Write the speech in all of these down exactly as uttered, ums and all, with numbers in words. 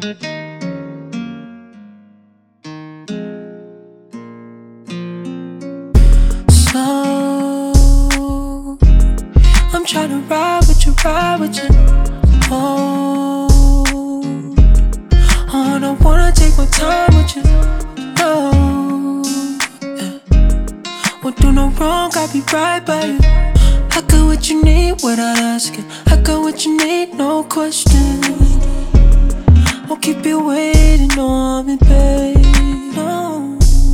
Slow, I'm tryna ride with you, ride with you. Oh, oh, I wanna take my time with you. Oh, yeah. Won't do no wrong, I'll be right by you. I got what you need without asking. I got what you need, no question. I'll keep you waiting on me, babe. No.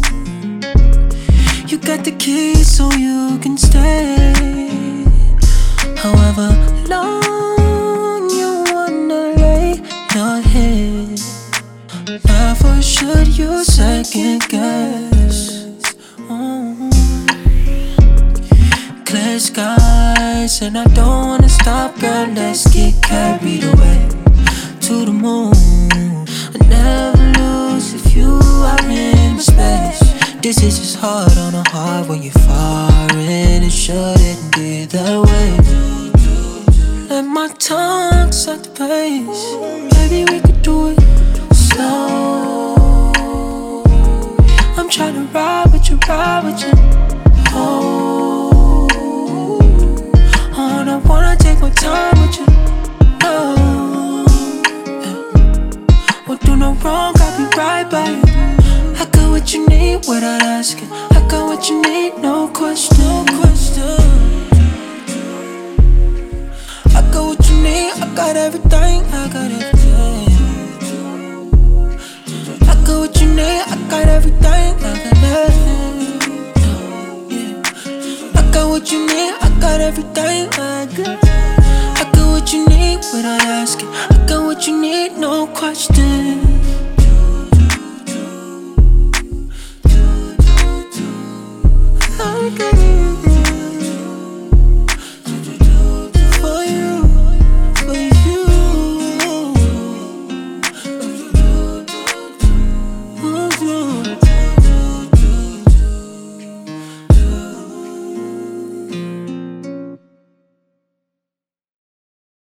You got the key so you can stay. However long you wanna lay your head, never should you second guess. Mm. Clear skies and I don't wanna stop, girl. Let's get carried away to the moon. I never lose if you are in space. This is just hard on a heart when you're foreign. It shouldn't be that way. Let my tongue set the pace. Baby, we could do it slow. I'm tryna ride with you, ride with you. Oh, oh, and I wanna take my time with you. Oh, yeah. Won't do no wrong, I'll be right by you. I got what you need without asking. I got what you need, no question, no question. I got what you need, I got everything, I got everything. I got what you need, I got everything, I got everything. Yeah. I got what you need, I got everything, I got. I got what you need without asking. I got what you need, no question.